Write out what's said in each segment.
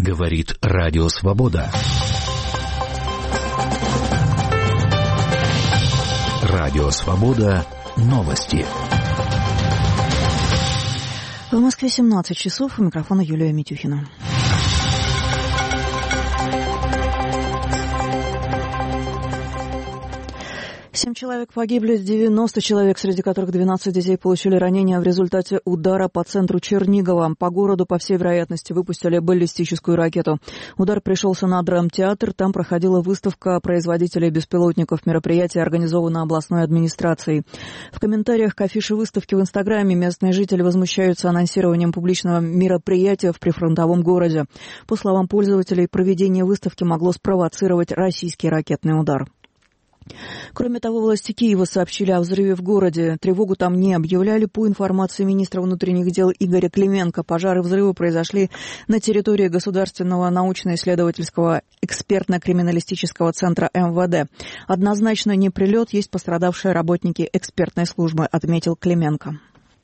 Говорит Радио Свобода. Радио Свобода. Новости. В Москве 17 часов. У микрофона Юлия Митюхина. Семь человек погибли, 90 человек, среди которых 12 детей получили ранения в результате удара по центру Чернигова. По городу, по всей вероятности, выпустили баллистическую ракету. Удар пришелся на драмтеатр. Там проходила выставка производителей беспилотников. Мероприятие организовано областной администрацией. В комментариях к афише выставки в Инстаграме местные жители возмущаются анонсированием публичного мероприятия в прифронтовом городе. По словам пользователей, проведение выставки могло спровоцировать российский ракетный удар. Кроме того, власти Киева сообщили о взрыве в городе. Тревогу там не объявляли. По информации министра внутренних дел Игоря Клименко, пожары и взрывы произошли на территории Государственного научно-исследовательского экспертно-криминалистического центра МВД. Однозначно не прилет, есть пострадавшие работники экспертной службы, отметил Клименко.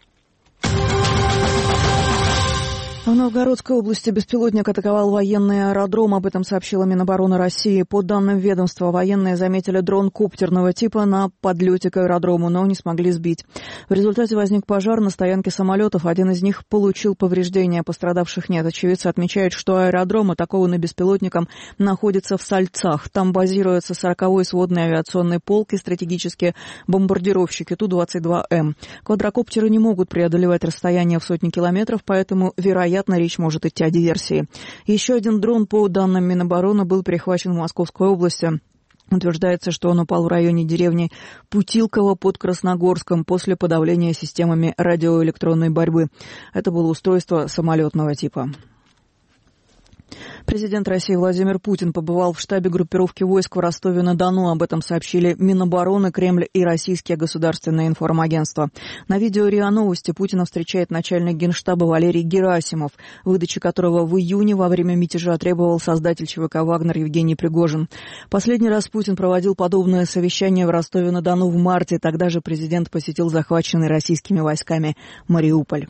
В Новгородской области беспилотник атаковал военный аэродром. Об этом сообщила Минобороны России. По данным ведомства, военные заметили дрон коптерного типа на подлете к аэродрому, но не смогли сбить. В результате возник пожар на стоянке самолетов. Один из них получил повреждения, пострадавших нет. Очевидцы отмечают, что аэродром, атакованный беспилотником, находится в Сальцах. Там базируется 40-й сводный авиационный полк и стратегические бомбардировщики Ту-22М. Квадрокоптеры не могут преодолевать расстояние в сотни километров, поэтому, вероятно, речь может идти о диверсии. Еще один дрон, по данным Минобороны, был перехвачен в Московской области. Утверждается, что он упал в районе деревни Путилково под Красногорском после подавления системами радиоэлектронной борьбы. Это было устройство самолетного типа. Президент России Владимир Путин побывал в штабе группировки войск в Ростове-на-Дону. Об этом сообщили Минобороны, Кремль и российские государственные информагентства. На видео РИА Новости Путина встречает начальник Генштаба Валерий Герасимов, выдачи которого в июне во время мятежа требовал создатель ЧВК «Вагнер» Евгений Пригожин. Последний раз Путин проводил подобное совещание в Ростове-на-Дону в марте. Тогда же президент посетил захваченный российскими войсками Мариуполь.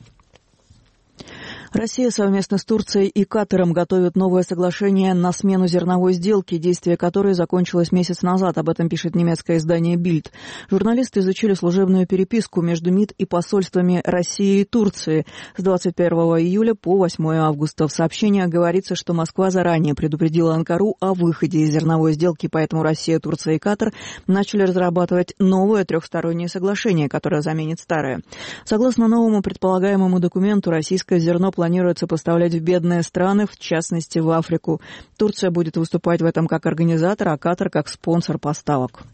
Россия совместно с Турцией и Катаром готовит новое соглашение на смену зерновой сделки, действие которой закончилось месяц назад. Об этом пишет немецкое издание «Бильд». Журналисты изучили служебную переписку между МИД и посольствами России и Турции с 21 июля по 8 августа. В сообщении говорится, что Москва заранее предупредила Анкару о выходе из зерновой сделки, поэтому Россия, Турция и Катар начали разрабатывать новое трехстороннее соглашение, которое заменит старое. Согласно новому предполагаемому документу, российское зерно планируется поставлять в бедные страны, в частности в Африку. Турция будет выступать в этом как организатор, а Катар как спонсор поставок.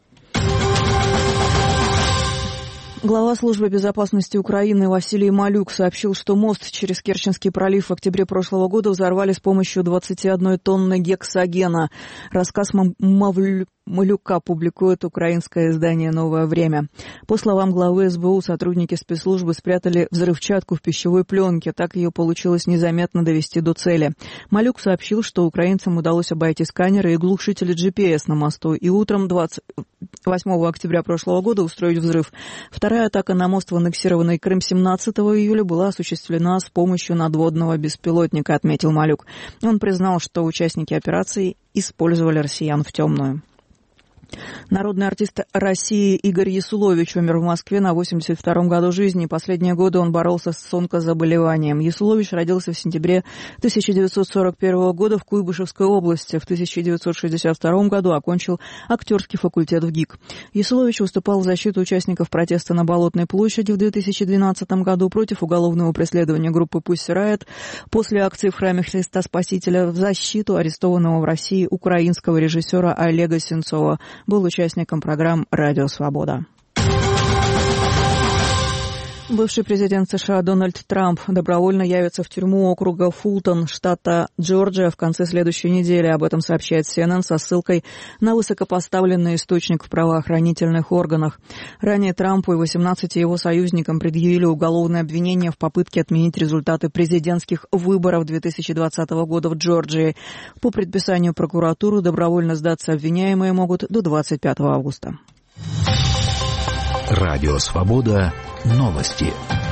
Глава службы безопасности Украины Василий Малюк сообщил, что мост через Керченский пролив в октябре прошлого года взорвали с помощью 21 тонны гексогена. Рассказ Малюка публикует украинское издание «Новое время». По словам главы СБУ, сотрудники спецслужбы спрятали взрывчатку в пищевой пленке. Так ее получилось незаметно довести до цели. Малюк сообщил, что украинцам удалось обойти сканеры и глушители GPS на мосту и утром 28 октября прошлого года устроить взрыв. Вторая атака на мост в аннексированный Крым 17 июля была осуществлена с помощью надводного беспилотника, отметил Малюк. Он признал, что участники операции использовали россиян в темную. Народный артист России Игорь Ясулович умер в Москве на 82-м году жизни. Последние годы он боролся с онкозаболеванием. Ясулович родился в сентябре 1941 года в Куйбышевской области. В 1962 году окончил актерский факультет в ГИК. Ясулович выступал в защиту участников протеста на Болотной площади в 2012 году против уголовного преследования группы Pussy Riot после акции в храме Христа Спасителя в защиту арестованного в России украинского режиссера Олега Сенцова. Был участником программ «Радио Свобода». Бывший президент США Дональд Трамп добровольно явится в тюрьму округа Фултон, штата Джорджия, в конце следующей недели. Об этом сообщает CNN со ссылкой на высокопоставленный источник в правоохранительных органах. Ранее Трампу и 18 его союзникам предъявили уголовное обвинение в попытке отменить результаты президентских выборов 2020 года в Джорджии. По предписанию прокуратуры добровольно сдаться обвиняемые могут до 25 августа. Радио Свобода. Новости.